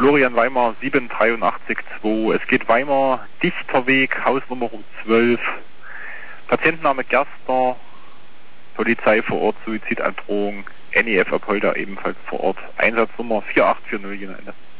Florian Weimar 7882. Es geht Weimar, Dichterweg, Hausnummer 12. Patientenname Gerster, Polizei vor Ort, Suizidandrohung, NEF Apolda ebenfalls vor Ort. Einsatznummer 4840 am Ende.